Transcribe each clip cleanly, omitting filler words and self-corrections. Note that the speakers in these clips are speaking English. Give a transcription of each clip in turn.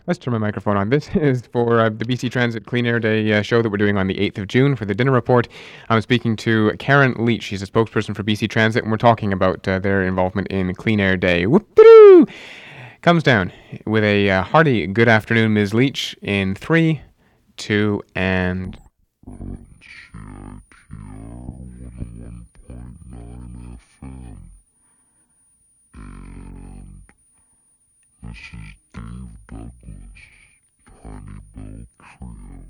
Let's turn my microphone on. This is for the BC Transit Clean Air Day show that we're doing on the 8th of June for the dinner report. I'm speaking to Karen Leach. She's a spokesperson for BC Transit, and we're talking about their involvement in Clean Air Day. Whoop-de-doo! Comes down with a hearty good afternoon, Ms. Leach, in 3, 2, and... CITR 101.9 FM. And this is Dave Douglas, Tiny Bell Trio.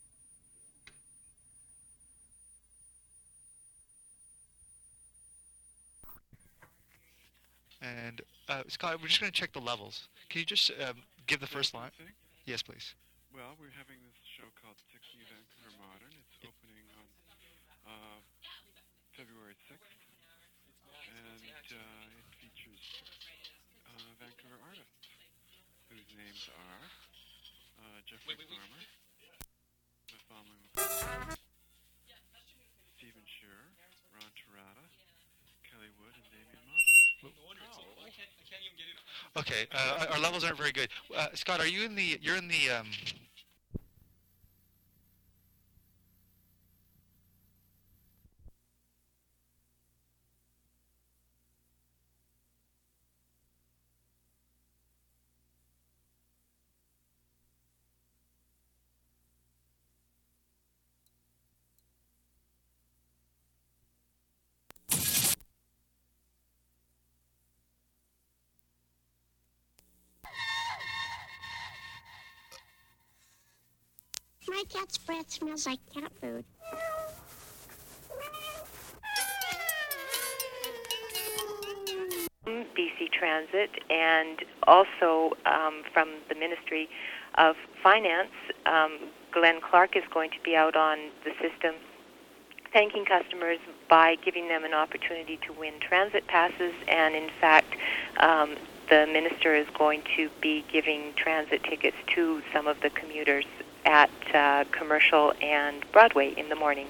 And Scott, we're just going to check the levels. Can you just give the first line? Yes, please. Well, we're having this show called 60 Vancouver Modern. It's opening on February 6th, and it features Vancouver artists whose names are Jeffrey Farmer, Stephen Shearer, Ron Terada, Kelly Wood, and Damien Moffat. Okay, our levels aren't very good. Scott, are you in the? You're in the. My cat's breath smells like cat food. BC Transit and also from the Ministry of Finance, Glenn Clark is going to be out on the system thanking customers by giving them an opportunity to win transit passes, and in fact the minister is going to be giving transit tickets to some of the commuters at Commercial and Broadway in the morning.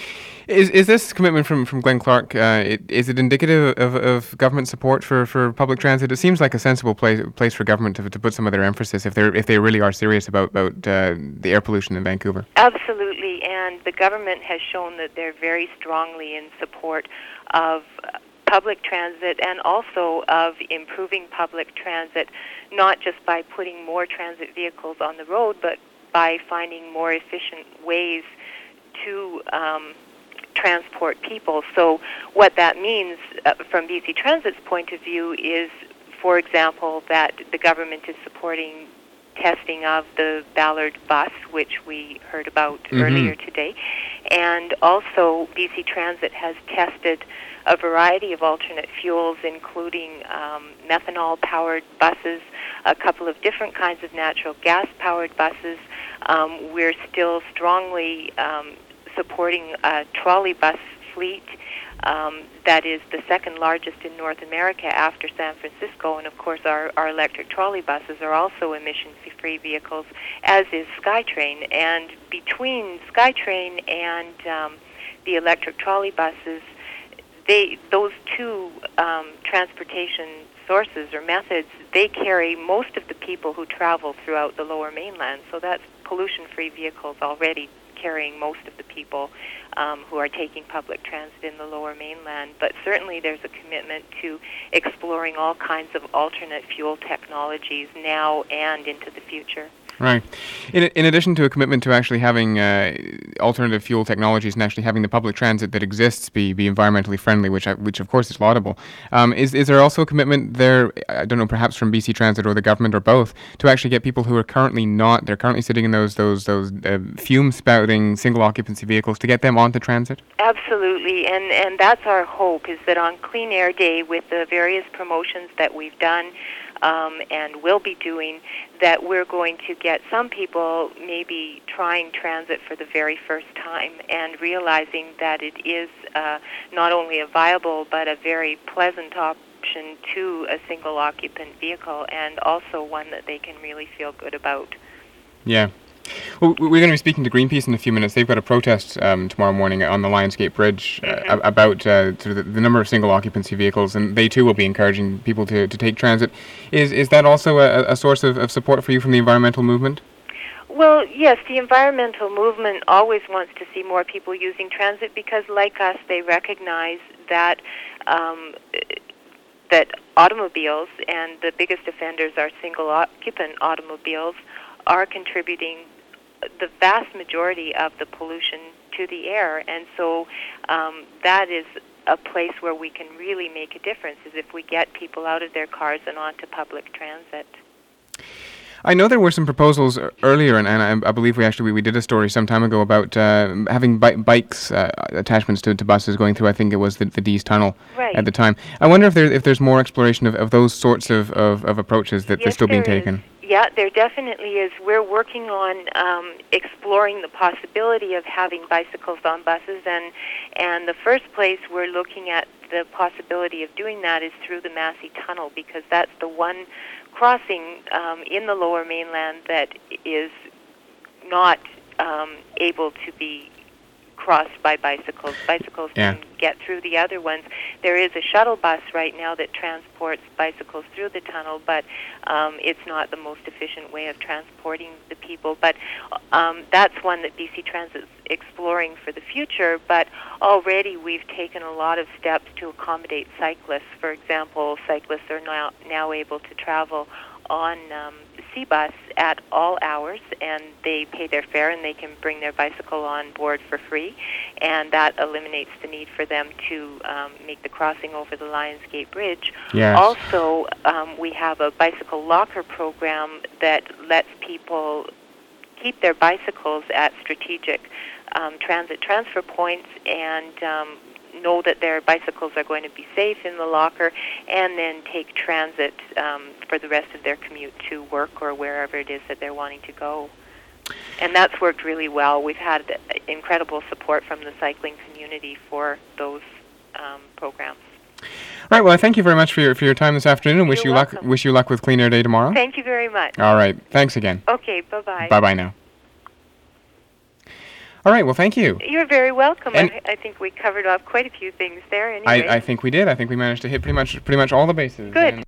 Is this commitment from Glenn Clark, is it indicative of government support for public transit? It seems like a sensible place for government to put some of their emphasis if they really are serious about the air pollution in Vancouver. Absolutely, and the government has shown that they're very strongly in support of public transit and also of improving public transit, not just by putting more transit vehicles on the road, but by finding more efficient ways to transport people. So what that means from BC Transit's point of view is, for example, that the government is supporting testing of the Ballard bus, which we heard about earlier today. And also BC Transit has tested a variety of alternate fuels, including methanol-powered buses, a couple of different kinds of natural gas-powered buses. We're still strongly supporting a trolley bus fleet that is the second largest in North America after San Francisco, and of course our electric trolley buses are also emission-free vehicles, as is SkyTrain. And between SkyTrain and the electric trolley buses, those two transportation sources or methods, they carry most of the people who travel throughout the Lower Mainland, so that's pollution-free vehicles already carrying most of the people who are taking public transit in the Lower Mainland. But certainly there's a commitment to exploring all kinds of alternate fuel technologies now and into the future. Right. In addition to a commitment to actually having alternative fuel technologies and actually having the public transit that exists be environmentally friendly, which of course is laudable, is there also a commitment there, I don't know, perhaps from BC Transit or the government or both, to actually get people who are currently sitting in those fume-spouting single-occupancy vehicles, to get them onto transit? Absolutely, and that's our hope, is that on Clean Air Day, with the various promotions that we've done and will be doing, that we're going to get some people maybe trying transit for the very first time and realizing that it is not only a viable but a very pleasant option to a single occupant vehicle, and also one that they can really feel good about. Yeah. Well, we're going to be speaking to Greenpeace in a few minutes. They've got a protest tomorrow morning on the Lionsgate Bridge about sort of the number of single occupancy vehicles, and they too will be encouraging people to take transit. Is that also a source of support for you from the environmental movement? Well, yes, the environmental movement always wants to see more people using transit because, like us, they recognize that that automobiles, and the biggest offenders are single-occupant automobiles, are contributing the vast majority of the pollution to the air. And so that is a place where we can really make a difference, is if we get people out of their cars and onto public transit. I know there were some proposals earlier, and I believe we did a story some time ago about having bikes attachments to buses going through. I think it was the Dease Tunnel at the time. I wonder if there's more exploration of those sorts of approaches that are still being taken. Yeah, there definitely is. We're working on exploring the possibility of having bicycles on buses, and the first place we're looking at the possibility of doing that is through the Massey Tunnel, because that's the one crossing in the Lower Mainland that is not able to be crossed by bicycles. Bicycles can get through the other ones. There is a shuttle bus right now that transports bicycles through the tunnel, but it's not the most efficient way of transporting the people. But that's one that BC Transit is exploring for the future, but already we've taken a lot of steps to accommodate cyclists. For example, cyclists are now able to travel on C-Bus at all hours, and they pay their fare and they can bring their bicycle on board for free, and that eliminates the need for them to make the crossing over the Lionsgate Bridge. Yes. Also, we have a bicycle locker program that lets people keep their bicycles at strategic transit transfer points and know that their bicycles are going to be safe in the locker, and then take transit for the rest of their commute to work or wherever it is that they're wanting to go. And that's worked really well. We've had incredible support from the cycling community for those programs. Right. Well, I thank you very much for your time this afternoon, and wish You're you luck. welcome. Wish you luck with Clean Air Day tomorrow. Thank you very much. All right. Thanks again. Okay. Bye-bye. Bye-bye now. All right. Well, thank you. You're very welcome. And I think we covered off quite a few things there. Anyway. I think we did. I think we managed to hit pretty much all the bases. Good. And